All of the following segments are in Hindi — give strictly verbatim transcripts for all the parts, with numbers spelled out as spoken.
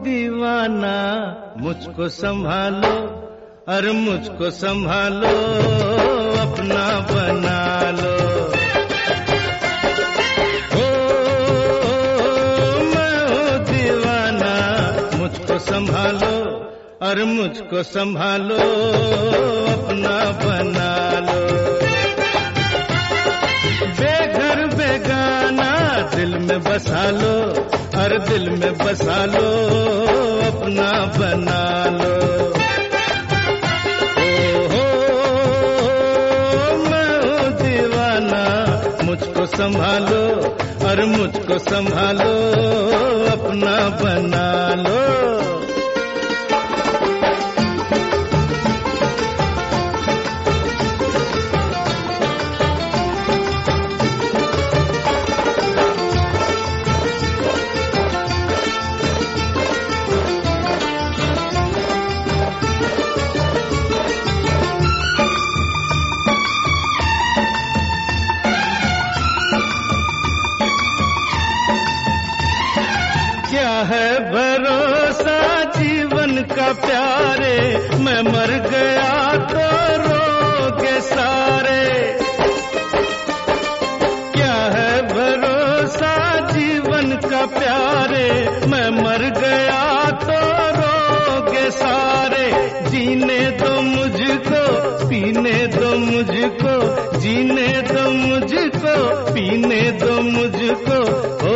दीवाना मुझको संभालो, अरे मुझको संभालो, अपना बना लो। ओ, मैं हूँ दीवाना मुझको संभालो, अरे मुझको संभालो, अपना बना लो। बेघर बेगाना दिल में बसा लो, हर दिल में बसा लो, अपना बना लो। ओ हो मैं हूँ दीवाना मुझको संभालो, और मुझको संभालो, अपना बना लो। क्या है भरोसा जीवन का प्यारे, मैं मर गया तो रोगे सारे। क्या है भरोसा जीवन का प्यारे, मैं मर गया तो रोगे सारे। जीने दो मुझको, पीने दो मुझको, जीने दो मुझको, पीने दो मुझको। ओ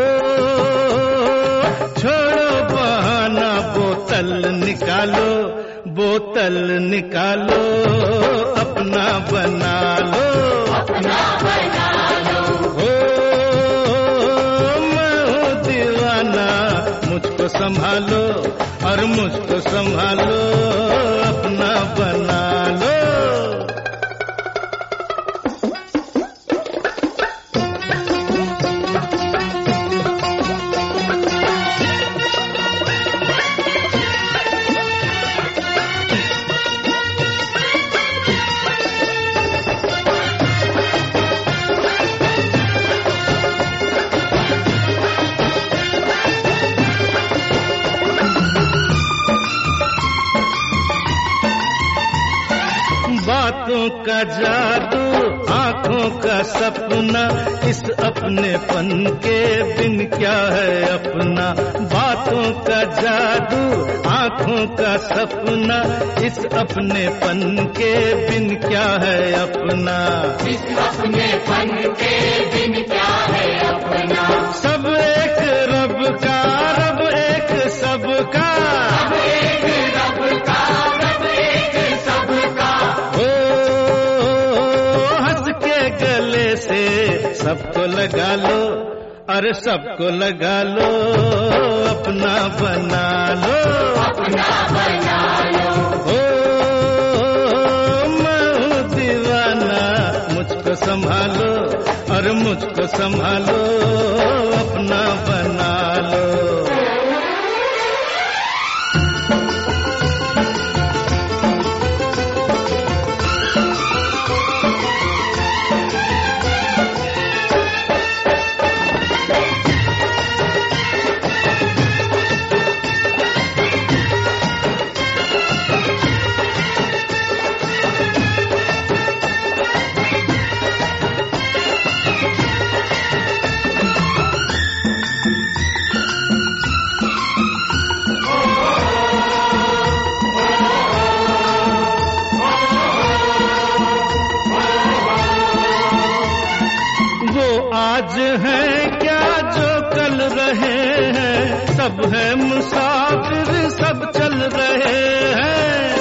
छोड़ो बहाना, बोतल निकालो, बोतल निकालो, अपना बना लो, अपना बना लो। हो मैं हूँ दीवाना मुझको संभालो, और मुझको संभालो, अपना बना लो। बातों का जादू, आँखों का सपना, इस अपनेपन के बिन क्या है अपना। बातों का जादू, आँखों का सपना, इस अपनेपन के बिन क्या है अपना। इस अपनेपन के बिन क्या है अपना। सब एक रब का, रब एक सबका, सब एक रब का, रब एक सबका। गले से सबको लगा लो, अरे सबको लगा लो, अपना बना लो, अपना बना लो। ओ मैं हूँ दीवाना मुझको संभालो, और मुझको संभालो, अपना बना लो। आज है क्या जो कल रहे हैं, सब है मुसाफिर, सब चल रहे हैं।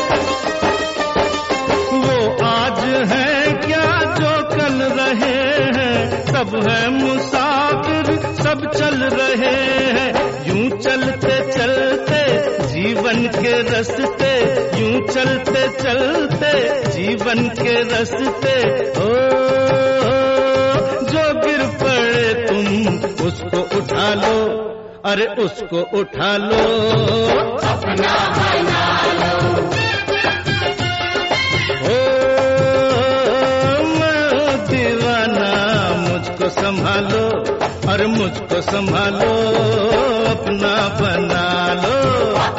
वो आज है क्या जो कल रहे हैं, सब है मुसाफिर, सब चल रहे हैं। यूं चलते चलते जीवन के रास्ते, यूं चलते चलते जीवन के रास्ते। ओ जो गिर पड़े तुम उसको उठा लो, अरे उसको उठा लो, अपना बना लो। ओ मैं दीवाना मुझको संभालो, और मुझको संभालो, अपना बना लो।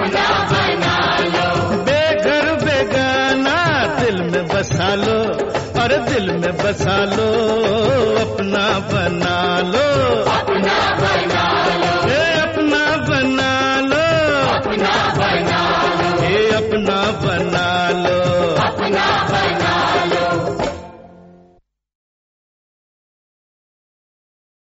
और दिल में बसा लो, अपना बना लो।